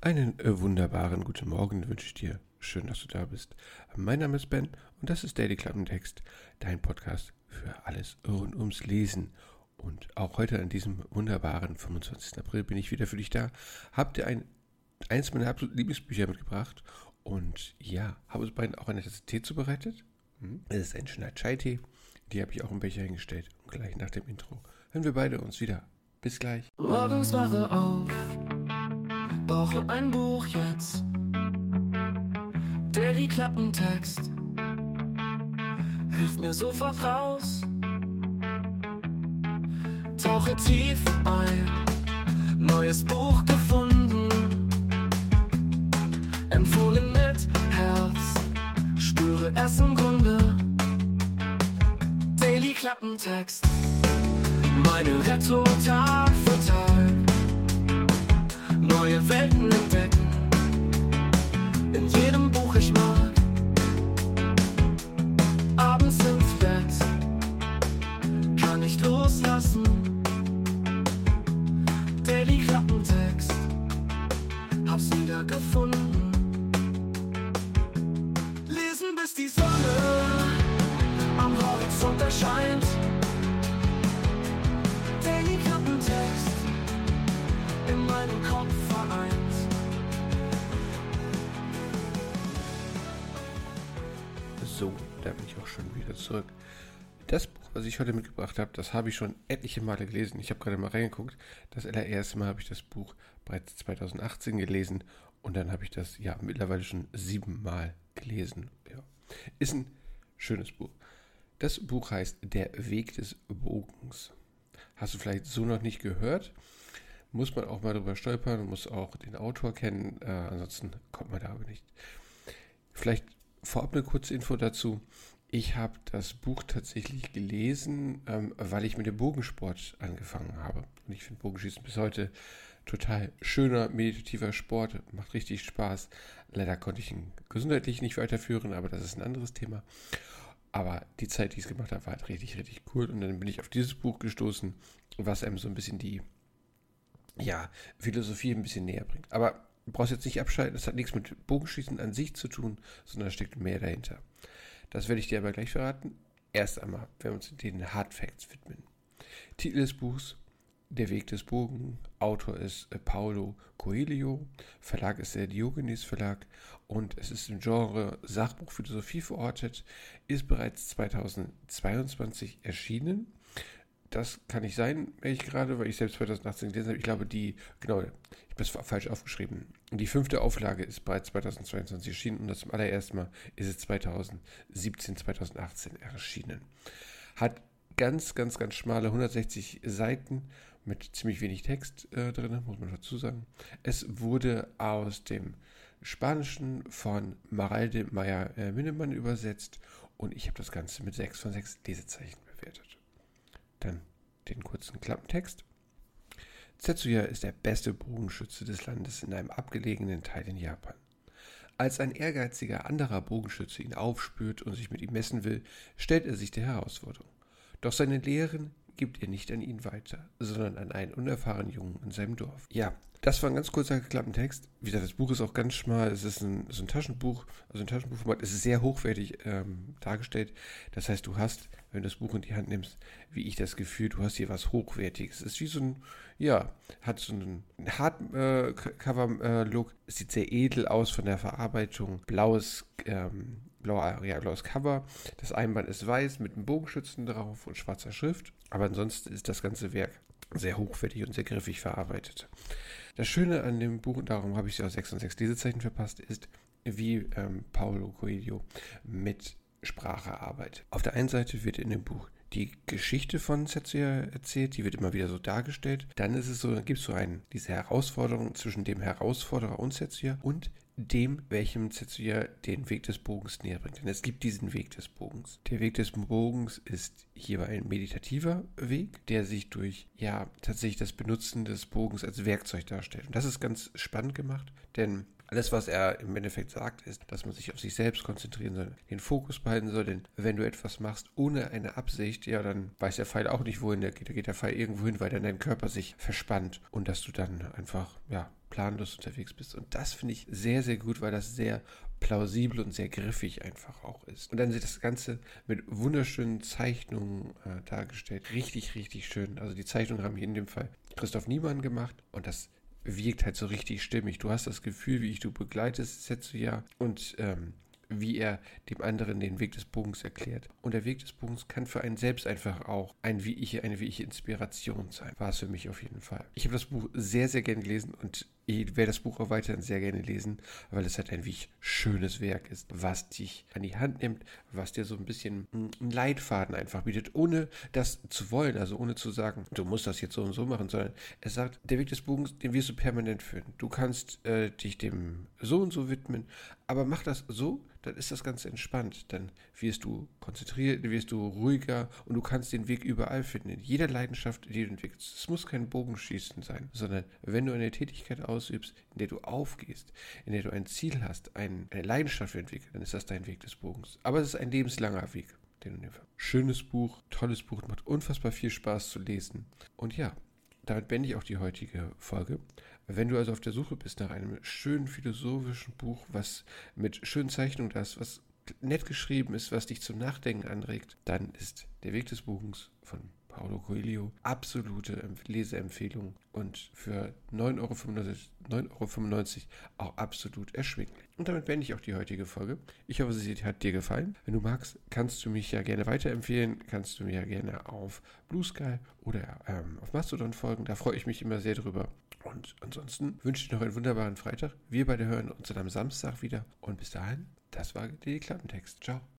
Einen wunderbaren guten Morgen wünsche ich dir. Schön, dass du da bist. Mein Name ist Ben und das ist Daily Klappentext, dein Podcast für alles rund ums Lesen. Und auch heute an diesem wunderbaren 25. April bin ich wieder für dich da. Hab dir eins meiner absoluten Lieblingsbücher mitgebracht und ja, habe uns beiden auch eine Tasse Tee zubereitet. Es ist ein schöner Chai-Tee, die habe ich auch im Becher hingestellt und gleich nach dem Intro hören wir beide uns wieder. Bis gleich. Morgens wache auf, brauche ein Buch jetzt. Daily Klappentext hilft mir sofort raus. Tauche tief ein, neues Buch gefunden. Empfohlen mit Herz, spüre es im Grunde. Daily Klappentext, meine Rettung Tag für Tag. Neue Welten entdecken, in jedem Buch ich mag. Abends ins Bett, kann nicht loslassen. Daily Klappentext, hab's wieder gefunden. Lesen bis die Sonne am Horizont erscheint. Daily Klappentext, in meinem Kopf vereint. So, da bin ich auch schon wieder zurück. Das Buch, was ich heute mitgebracht habe, das habe ich schon etliche Male gelesen. Ich habe gerade mal reingeguckt. Das allererste Mal habe ich das Buch bereits 2018 gelesen und dann habe ich das ja mittlerweile schon 7 Mal gelesen. Ja. Ist ein schönes Buch. Das Buch heißt Der Weg des Bogens. Hast du vielleicht so noch nicht gehört? Muss man auch mal drüber stolpern, muss auch den Autor kennen, ansonsten kommt man da aber nicht. Vielleicht vorab eine kurze Info dazu. Ich habe das Buch tatsächlich gelesen, weil ich mit dem Bogensport angefangen habe. Und ich finde Bogenschießen bis heute total schöner, meditativer Sport, macht richtig Spaß. Leider konnte ich ihn gesundheitlich nicht weiterführen, aber das ist ein anderes Thema. Aber die Zeit, die ich es gemacht habe, war halt richtig, richtig cool. Und dann bin ich auf dieses Buch gestoßen, was einem so ein bisschen die Philosophie ein bisschen näher bringt. Aber du brauchst jetzt nicht abschalten, das hat nichts mit Bogenschießen an sich zu tun, sondern da steckt mehr dahinter. Das werde ich dir aber gleich verraten. Erst einmal werden wir uns den Hard Facts widmen. Titel des Buchs: Der Weg des Bogen. Autor ist Paulo Coelho. Verlag ist der Diogenes Verlag. Und es ist im Genre Sachbuch Philosophie verortet. Ist bereits 2022 erschienen. Das kann nicht sein, weil ich selbst 2018 gelesen habe. Ich glaube, ich habe das falsch aufgeschrieben. Die 5. Auflage ist bereits 2022 erschienen und das zum allerersten Mal ist es 2017, 2018 erschienen. Hat ganz, ganz, ganz schmale 160 Seiten mit ziemlich wenig Text drin, muss man dazu sagen. Es wurde aus dem Spanischen von Maralde Meyer-Minnemann übersetzt und ich habe das Ganze mit 6 von 6 Lesezeichen bewertet. Dann den kurzen Klappentext. Setsuya ist der beste Bogenschütze des Landes in einem abgelegenen Teil in Japan. Als ein ehrgeiziger anderer Bogenschütze ihn aufspürt und sich mit ihm messen will, stellt er sich der Herausforderung. Doch seine Lehren gibt er nicht an ihn weiter, sondern an einen unerfahrenen Jungen in seinem Dorf. Ja, das war ein ganz kurzer Klappentext. Wie gesagt, das Buch ist auch ganz schmal. Es ist ein Taschenbuch, also ein Taschenbuchformat. Es ist sehr hochwertig dargestellt. Das heißt, du hast, wenn du das Buch in die Hand nimmst, wie ich das Gefühl, du hast hier was Hochwertiges. Es ist wie so ein, hat so einen Hardcover-Look. Es sieht sehr edel aus von der Verarbeitung. Blaues Cover. Das Einband ist weiß mit einem Bogenschützen drauf und schwarzer Schrift. Aber ansonsten ist das ganze Werk sehr hochwertig und sehr griffig verarbeitet. Das Schöne an dem Buch, und darum habe ich sie auch 6 und 6 Lesezeichen verpasst, ist, wie Paulo Coelho mit Sprache arbeitet. Auf der einen Seite wird in dem Buch die Geschichte von Setsuya erzählt, die wird immer wieder so dargestellt. Dann ist es so, dann gibt es so diese Herausforderung zwischen dem Herausforderer und Setsuya und dem, welchem Setsuya den Weg des Bogens näher bringt. Denn es gibt diesen Weg des Bogens. Der Weg des Bogens ist hierbei ein meditativer Weg, der sich durch, tatsächlich das Benutzen des Bogens als Werkzeug darstellt. Und das ist ganz spannend gemacht, denn alles, was er im Endeffekt sagt, ist, dass man sich auf sich selbst konzentrieren soll, den Fokus behalten soll, denn wenn du etwas machst ohne eine Absicht, dann weiß der Pfeil auch nicht, wohin der geht. Da geht der Pfeil irgendwo hin, weil dann dein Körper sich verspannt und dass du dann einfach, planlos unterwegs bist. Und das finde ich sehr, sehr gut, weil das sehr plausibel und sehr griffig einfach auch ist. Und dann wird das Ganze mit wunderschönen Zeichnungen dargestellt. Richtig, richtig schön. Also die Zeichnungen haben hier in dem Fall Christoph Niemann gemacht und das wirkt halt so richtig stimmig. Du hast das Gefühl, wie du begleitest Setsuya und wie er dem anderen den Weg des Bogens erklärt. Und der Weg des Bogens kann für einen selbst einfach auch eine wie ich Inspiration sein. War es für mich auf jeden Fall. Ich habe das Buch sehr, sehr gerne gelesen und ich werde das Buch auch weiterhin sehr gerne lesen, weil es halt ein wirklich schönes Werk ist, was dich an die Hand nimmt, was dir so ein bisschen einen Leitfaden einfach bietet, ohne das zu wollen, also ohne zu sagen, du musst das jetzt so und so machen, sondern es sagt, der Weg des Bogens, den wirst du permanent führen. Du kannst dich dem so und so widmen, aber mach das so, dann ist das Ganze entspannt. Dann wirst du konzentriert, wirst du ruhiger und du kannst den Weg überall finden. In jeder Leidenschaft, die du entwickelst. Es muss kein Bogenschießen sein, sondern wenn du eine Tätigkeit ausübst, in der du aufgehst, in der du ein Ziel hast, eine Leidenschaft entwickelst, dann ist das dein Weg des Bogens. Aber es ist ein lebenslanger Weg, den du nimmst. Schönes Buch, tolles Buch, macht unfassbar viel Spaß zu lesen. Und ja, damit beende ich auch die heutige Folge. Wenn du also auf der Suche bist nach einem schönen philosophischen Buch, was mit schönen Zeichnungen da ist, was nett geschrieben ist, was dich zum Nachdenken anregt, dann ist Der Weg des Bogens von Paulo Coelho absolute Leseempfehlung und für 9,95 € auch absolut erschwinglich. Und damit beende ich auch die heutige Folge. Ich hoffe, sie hat dir gefallen. Wenn du magst, kannst du mich ja gerne weiterempfehlen, kannst du mir ja gerne auf Blue Sky oder auf Mastodon folgen. Da freue ich mich immer sehr drüber. Und ansonsten wünsche ich dir noch einen wunderbaren Freitag. Wir beide hören uns dann am Samstag wieder. Und bis dahin, das war der Klappentext. Ciao.